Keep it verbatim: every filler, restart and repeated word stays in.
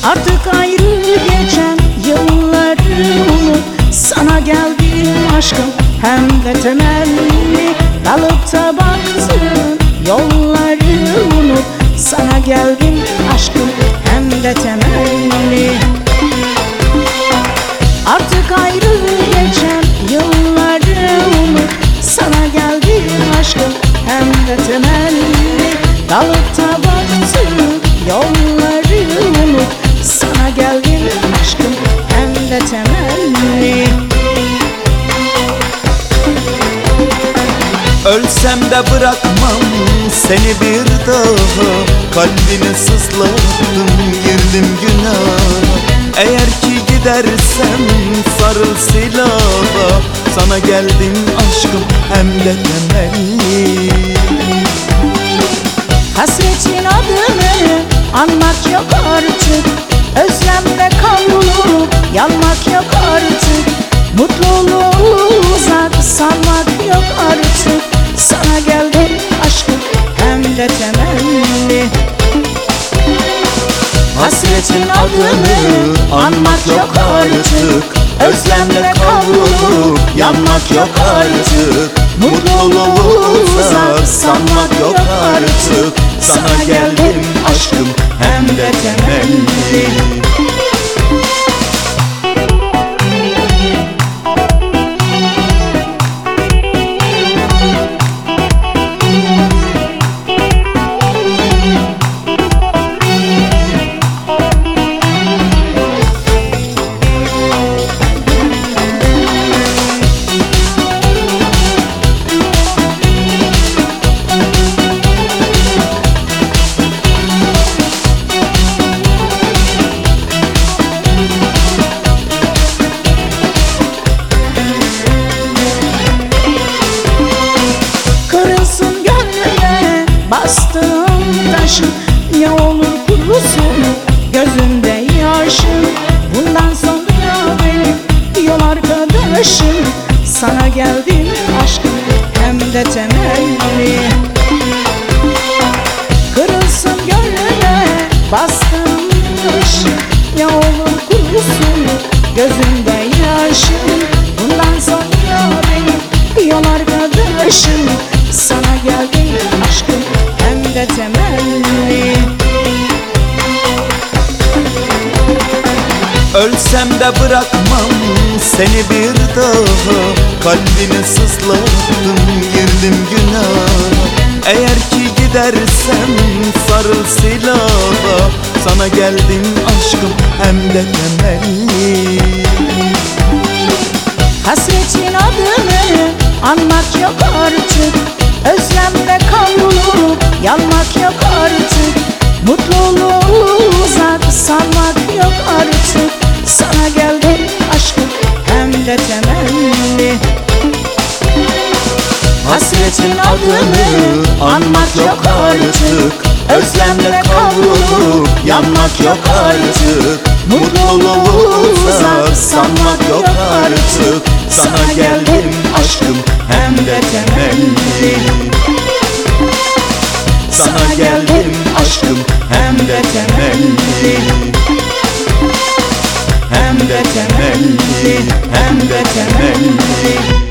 Artık ayrı geçen yılları unut. Sana geldim aşkım hem de temelli. Dalıp da baktın yolları unut. Sana geldim aşkım hem de temelli. Artık ayrı geçen yılları unut. Sana geldim aşkım hem de temelli. Dalıp da baktın yolları unut. Sana geldim aşkım hem de temelli. Ölsem de bırakmam seni bir daha. Kalbini sızladım, girdim günaha. Eğer ki gidersem sarıl silaha. Sana geldim aşkım hem de temelli. Hasretin adını anmak yok artık. Özlemle kavrulup yanmak yok artık. Mutluluğu uzak sanmak yok artık. Sana geldim aşkım hem de temelli. Hasretin adını anmak yok artık. Özlemle kavrulup yanmak yok artık. Mutluluğu uzak sanmak yok artık. Sana geldim aşkım hem de temelli. Bastığım taşın ne olur kurusun gözünde yaşın. Bundan sonra benim yol arkadaşım. Sana geldim aşkım hem de temelli. Kırılsın gönlüne bastığım taşın ne olur kurusun gözünde yaşın. Bundan sonra benim yol arkadaşım. Sana geldim aşkım hem de temelli. Ölsem de bırakmam seni bir daha. Kalbini sızladım, girdim günaha. Eğer ki gidersem sarıl silaha. Sana geldim aşkım hem de temelli. Hasretin adını anmak yok artık. Özlemle kavrulup yanmak yok artık. Mutluluğu uzak sanmak yok artık. Sana geldim aşkım hem de temelli. Hasretin adını anmak yok artık. Özlemle kavrulup yanmak yok artık. Mutluluğu uzak sanmak yok artık. Sana geldim aşkım hem de temelli. Sana geldim aşkım hem de temelli. Hem de temelli, hem de temelli.